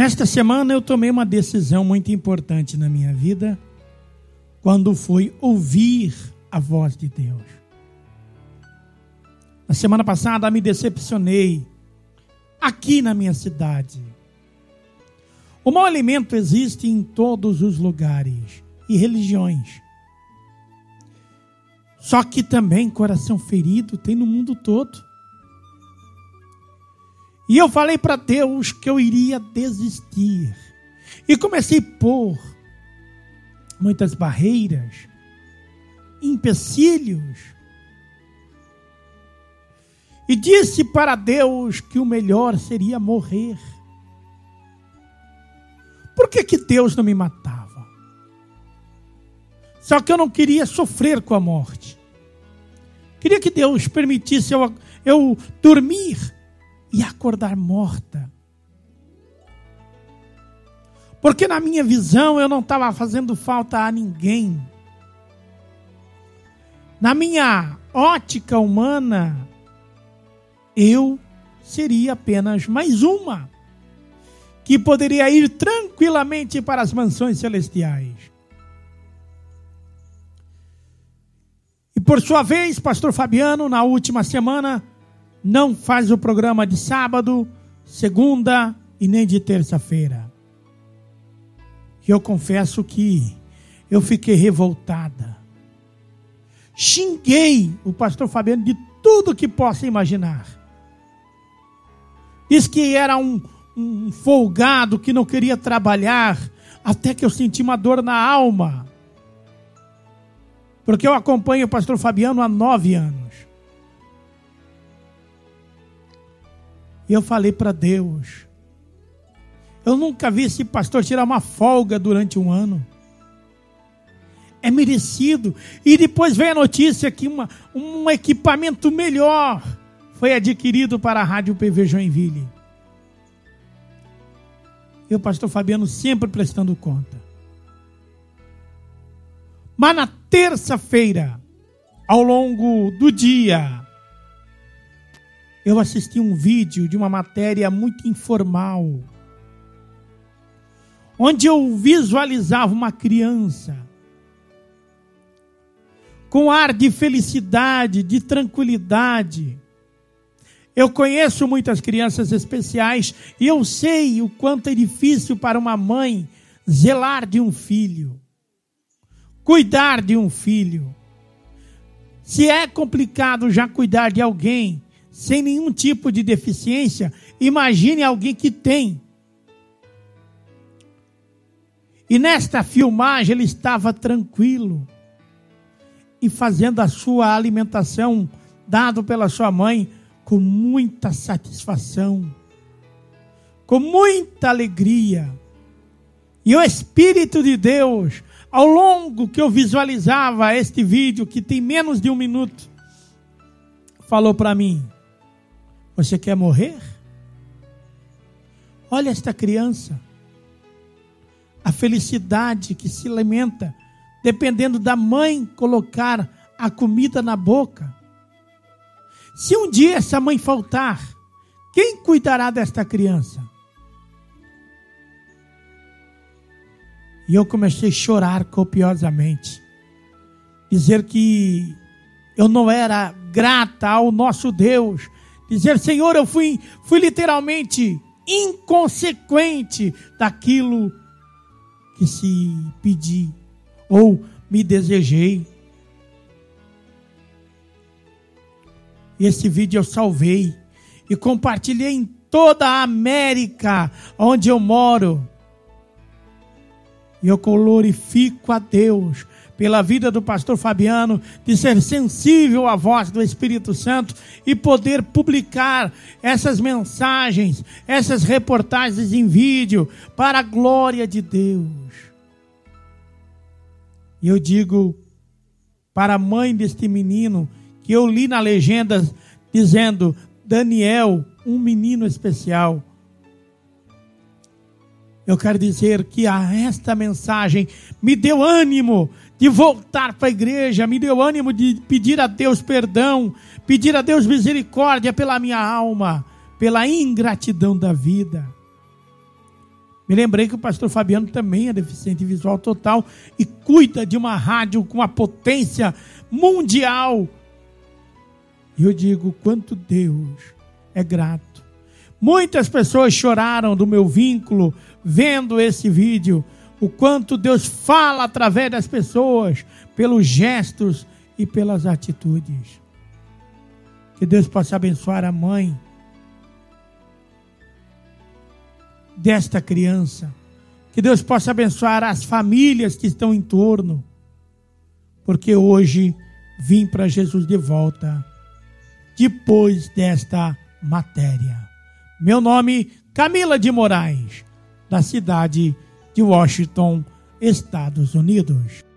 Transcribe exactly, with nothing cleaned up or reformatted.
Nesta semana eu tomei uma decisão muito importante na minha vida, quando foi ouvir a voz de Deus. Na semana passada me decepcionei aqui na minha cidade. O mau alimento existe em todos os lugares e religiões. Só que também coração ferido tem no mundo todo. E eu falei para Deus que eu iria desistir. E comecei a pôr muitas barreiras, empecilhos. E disse para Deus que o melhor seria morrer. Por que que Deus não me matava? Só que eu não queria sofrer com a morte. Queria que Deus permitisse eu, eu dormir e acordar morta. Porque na minha visão eu não estava fazendo falta a ninguém. Na minha ótica humana, eu seria apenas mais uma que poderia ir tranquilamente para as mansões celestiais. E por sua vez, pastor Fabiano, na última semana, não faz o programa de sábado, segunda e nem de terça-feira. E eu confesso que eu fiquei revoltada. Xinguei o pastor Fabiano de tudo que possa imaginar. Diz que era um, um folgado que não queria trabalhar, até que eu senti uma dor na alma. Porque eu acompanho o pastor Fabiano há nove anos. E eu falei para Deus, eu nunca vi esse pastor tirar uma folga durante um ano. É merecido. E depois veio a notícia que uma, um equipamento melhor foi adquirido para a Rádio P V Joinville. E o pastor Fabiano sempre prestando conta. Mas na terça-feira, ao longo do dia, eu assisti um vídeo de uma matéria muito informal, onde eu visualizava uma criança com ar de felicidade, de tranquilidade. Eu conheço muitas crianças especiais e eu sei o quanto é difícil para uma mãe zelar de um filho, cuidar de um filho. Se é complicado já cuidar de alguém sem nenhum tipo de deficiência, imagine alguém que tem. E nesta filmagem ele estava tranquilo e fazendo a sua alimentação dado pela sua mãe com muita satisfação, com muita alegria. E o Espírito de Deus, ao longo que eu visualizava este vídeo, que tem menos de um minuto, falou para mim: você quer morrer? Olha esta criança, a felicidade que se alimenta, dependendo da mãe colocar a comida na boca. Se um dia essa mãe faltar, quem cuidará desta criança? E eu comecei a chorar copiosamente, dizer que eu não era grata ao nosso Deus, dizer: Senhor, eu fui, fui literalmente inconsequente daquilo que se pedi ou me desejei. E esse vídeo eu salvei e compartilhei em toda a América onde eu moro. E eu glorifico a Deus pela vida do pastor Fabiano, de ser sensível à voz do Espírito Santo e poder publicar essas mensagens, essas reportagens em vídeo, para a glória de Deus. E eu digo para a mãe deste menino, que eu li na legenda dizendo: Daniel, um menino especial. Eu quero dizer que a esta mensagem me deu ânimo de voltar para a igreja, me deu ânimo de pedir a Deus perdão, pedir a Deus misericórdia pela minha alma, pela ingratidão da vida. Me lembrei que o pastor Fabiano também é deficiente visual total e cuida de uma rádio com uma potência mundial. E eu digo, quanto Deus é grato. Muitas pessoas choraram do meu vínculo vendo esse vídeo. O quanto Deus fala através das pessoas, pelos gestos e pelas atitudes. Que Deus possa abençoar a mãe desta criança. Que Deus possa abençoar as famílias que estão em torno. Porque hoje vim para Jesus de volta, depois desta matéria. Meu nome, Camila de Moraes, da cidade de Washington, Estados Unidos.